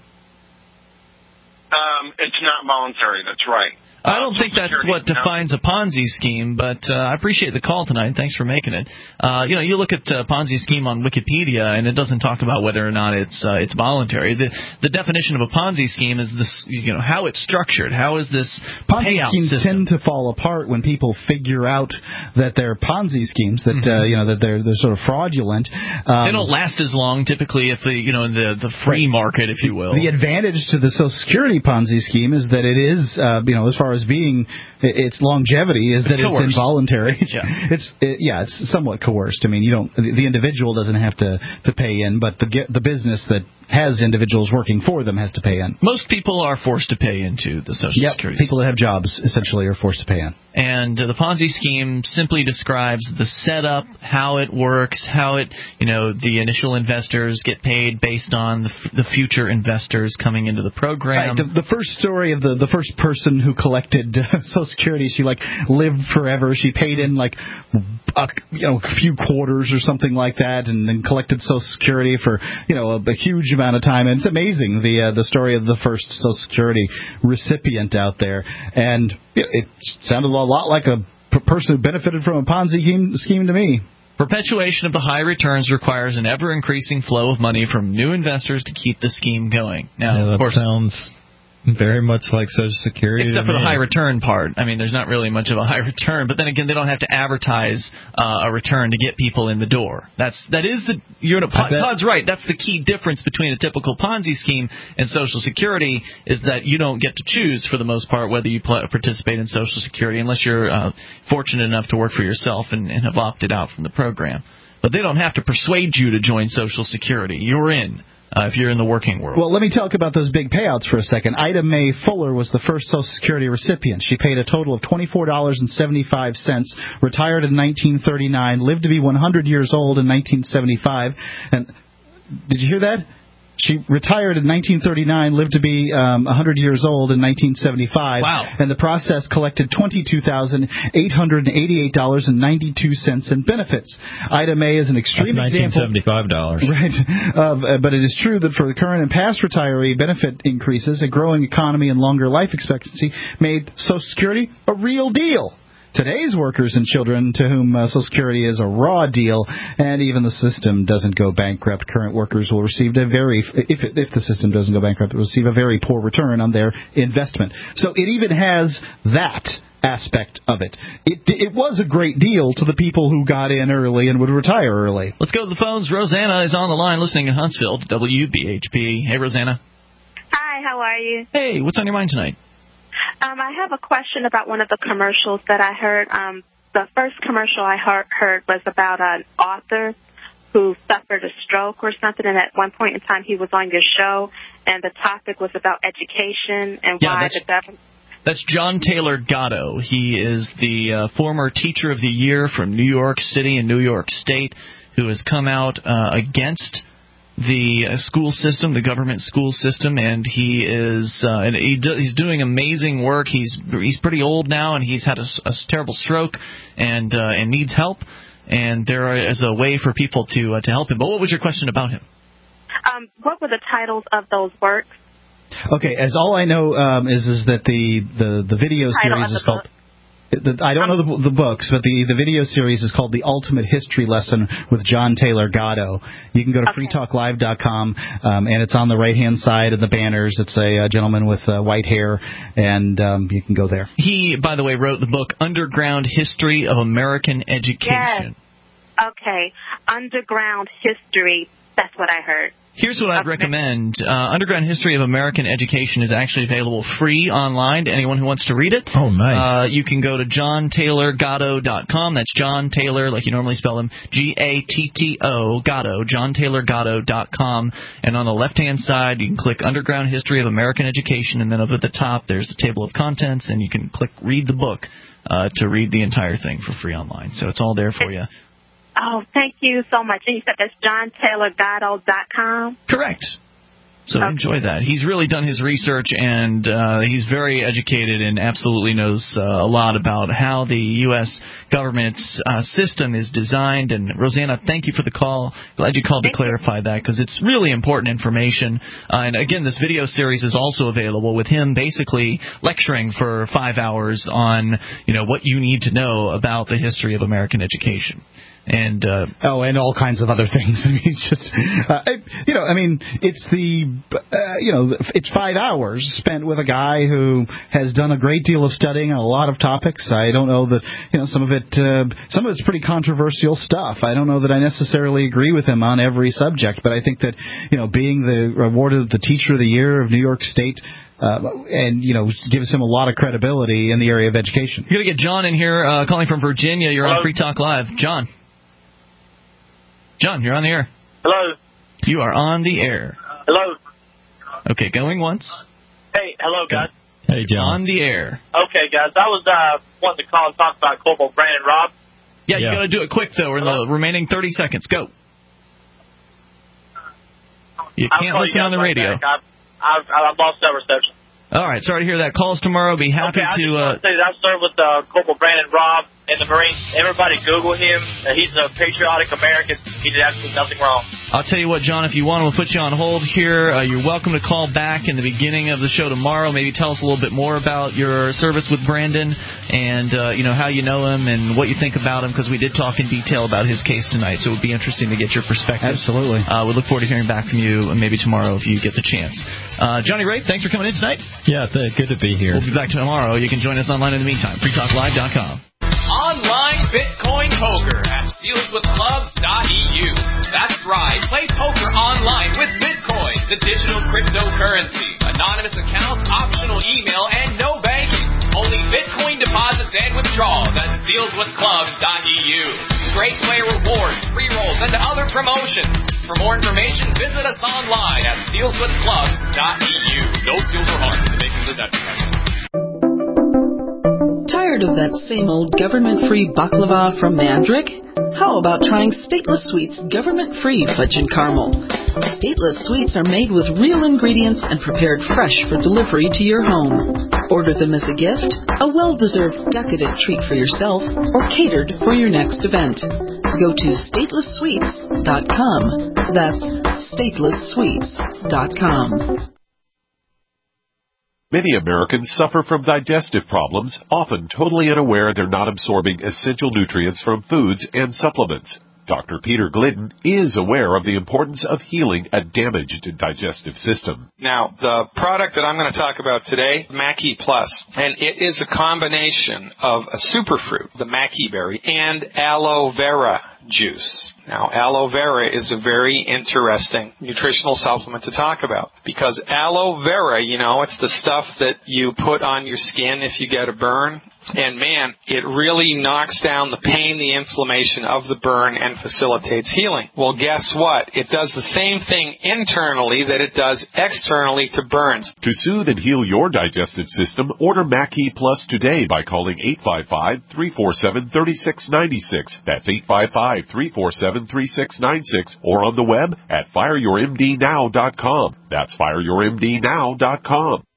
Um, it's not voluntary. That's right. I don't think that's what defines a Ponzi scheme, but uh, I appreciate the call tonight. Thanks for making it. Uh, you know, you look at uh, Ponzi scheme on Wikipedia, and it doesn't talk about whether or not it's uh, it's voluntary. The the definition of a Ponzi scheme is this, you know, how it's structured. How is this Ponzi payout schemes system? tend to fall apart when people figure out that they're Ponzi schemes, that Mm-hmm. uh, you know that they're they're sort of fraudulent. Um, They don't last as long, typically, if the you know in the the free market, if you will. The advantage to the Social Security Ponzi scheme is that it is, uh, you know, as far as being its longevity, is that It's it's coerced. involuntary. Yeah. It's it, yeah, it's somewhat coerced. I mean, you don't the individual doesn't have to to pay in, but the the business that has individuals working for them has to pay in. Most people are forced to pay into the Social Yep, Security people that have jobs essentially are forced to pay in. And uh, the Ponzi scheme simply describes the setup, how it works, how it, you know, the initial investors get paid based on the, f- the future investors coming into the program. Right, the, the first story of the, the first person who collected uh, Social Security, she like lived forever. She paid in like a, you know a few quarters or something like that, and then collected Social Security for you know a, a huge amount of time. And it's amazing the uh, the story of the first Social Security recipient out there, and it, it sounded a lot like a p- person who benefited from a Ponzi scheme, scheme to me. Perpetuation of the high returns requires an ever-increasing flow of money from new investors to keep the scheme going. Now, Yeah, that of course, sounds very much like Social Security. except to for the me. high return part. I mean, there's not really much of a high return, but then again, they don't have to advertise uh, a return to get people in the door. That's that is the you're in a, I bet- Todd's right. That's the key difference between a typical Ponzi scheme and Social Security is that you don't get to choose for the most part whether you pl- participate in Social Security unless you're uh, fortunate enough to work for yourself and, and have opted out from the program. But they don't have to persuade you to join Social Security. You're in. Uh, if you're in the working world. Well, let me talk about those big payouts for a second. Ida Mae Fuller was the first Social Security recipient. She paid a total of twenty-four dollars and seventy-five cents, retired in nineteen thirty-nine, lived to be one hundred years old in nineteen seventy-five. And did you hear that? She retired in nineteen thirty-nine, lived to be um, one hundred years old in nineteen seventy-five. Wow. And the process collected twenty-two thousand eight hundred eighty-eight dollars and ninety-two cents in benefits. Ida Mae is an extreme That's nineteen example. seventy-five dollars. Right. Of, uh, but it is true that for the current and past retiree benefit increases, a growing economy and longer life expectancy made Social Security a real deal. Today's workers and children to whom uh, Social Security is a raw deal, and even the system doesn't go bankrupt, current workers will receive a very, if it, if the system doesn't go bankrupt, will receive a very poor return on their investment. So it even has that aspect of it. It it was a great deal to the people who got in early and would retire early. Let's go to the phones. Rosanna is on the line listening in Huntsville to W B H P. Hey, Rosanna. Hi, how are you? Hey, what's on your mind tonight? Um, I have a question about one of the commercials that I heard. Um, the first commercial I heard, heard was about an author who suffered a stroke or something, and at one point in time he was on your show, and the topic was about education and Yeah, why that's- the government... That's John Taylor Gatto. He is the uh, former Teacher of the Year from New York City and New York State who has come out uh, against the uh, school system, the government school system, and he is uh, and he do, he's doing amazing work. He's he's pretty old now, and he's had a, a terrible stroke, and uh, and needs help. And there is a way for people to uh, to help him. But what was your question about him? Um, what were the titles of those works? Okay, as all I know um, is is that the the, the video Title series of is the called. The, I don't know the, the books, but the, the video series is called The Ultimate History Lesson with John Taylor Gatto. You can go to Okay. free talk live dot com, um, and it's on the right-hand side of the banners. It's a, a gentleman with uh, white hair, and um, you can go there. He, by the way, wrote the book Underground History of American Education. Yes. Okay. Underground History. That's what I heard. Here's what I'd Okay. recommend. Uh, Underground History of American Education is actually available free online to anyone who wants to read it. Oh, nice. Uh, you can go to john taylor gatto dot com. That's John Taylor, like you normally spell him, G A T T O, Gatto, john taylor gatto dot com. And on the left-hand side, you can click Underground History of American Education, and then up at the top, there's the table of contents, and you can click Read the Book uh, to read the entire thing for free online. So it's all there for you. Oh, thank you so much. And you said that's john taylor gatto dot com? Correct. So Okay. enjoy that. He's really done his research, and uh, he's very educated and absolutely knows uh, a lot about how the U S government uh, system is designed. And, Rosanna, thank you for the call. Glad you called to clarify that, because it's really important information. Uh, and, again, this video series is also available with him basically lecturing for five hours on, you know, what you need to know about the history of American education. And uh, oh, and all kinds of other things. I mean, it's just, uh, I, you know, I mean, it's the, uh, you know, it's five hours spent with a guy who has done a great deal of studying on a lot of topics. I don't know that, you know, some of it, uh, some of it's pretty controversial stuff. I don't know that I necessarily agree with him on every subject, but I think that, you know, being the awarded the Teacher of the Year of New York State. Uh, and, you know, gives him a lot of credibility in the area of education. You're going to get John in here, uh, calling from Virginia. You're Hello? on Free Talk Live. John. John, you're on the air. Hello. You are on the air. Hello. Okay, going once. Hey, hello, guys. Hey, John. On the air. Okay, guys. I was uh, wanting to call and talk about Corporal Brandon Robb. Yeah, you Yeah. got to do it quick, though. We're in the remaining thirty seconds. Go. You I'll can't call listen you on the guys radio. right back. I've, I've, I've lost that reception. All right, sorry to hear that. Calls tomorrow. Be happy okay, I to... just Uh, want to say that I served with uh, Corporal Brandon Robb in the Marines. Everybody Google him. Uh, he's a patriotic American. He did absolutely nothing wrong. I'll tell you what, John, if you want, we'll put you on hold here. Uh, you're welcome to call back in the beginning of the show tomorrow. Maybe tell us a little bit more about your service with Brandon and, uh, you know, how you know him and what you think about him, because we did talk in detail about his case tonight, so it would be interesting to get your perspective. Absolutely. Uh, we look forward to hearing back from you, and maybe tomorrow if you get the chance. Uh, Johnny Ray, thanks for coming in tonight. Yeah, th- good to be here. We'll be back tomorrow. You can join us online in the meantime. free talk live dot com. Online Bitcoin poker at seals with clubs dot e u. That's right. Play poker online with Bitcoin, the digital cryptocurrency. Anonymous accounts, optional email, and no banking. Only Bitcoin deposits and withdrawals at seals with clubs dot e u. Great player rewards, free rolls, and other promotions. For more information, visit us online at seals with clubs dot e u. No seals or harm in the making of this advertisement. Tired of that same old government-free baklava from Mandrick? How about trying Stateless Sweets government-free fudge and caramel? Stateless Sweets are made with real ingredients and prepared fresh for delivery to your home. Order them as a gift, a well-deserved decadent treat for yourself, or catered for your next event. Go to stateless sweets dot com. That's stateless sweets dot com. Many Americans suffer from digestive problems, often totally unaware they're not absorbing essential nutrients from foods and supplements. Doctor Peter Glidden is aware of the importance of healing a damaged digestive system. Now, the product that I'm going to talk about today, Mackey Plus, and it is a combination of a superfruit, the Mackey berry, and aloe vera juice. Now, aloe vera is a very interesting nutritional supplement to talk about because aloe vera, you know, it's the stuff that you put on your skin if you get a burn. And, man, it really knocks down the pain, the inflammation of the burn, and facilitates healing. Well, guess what? It does the same thing internally that it does externally to burns. To soothe and heal your digestive system, order Mackey Plus today by calling eight five five, three four seven, three six nine six. That's eight five five, five, three four seven, three six nine six or on the web at fire your m d now dot com. That's fire your m d now dot com.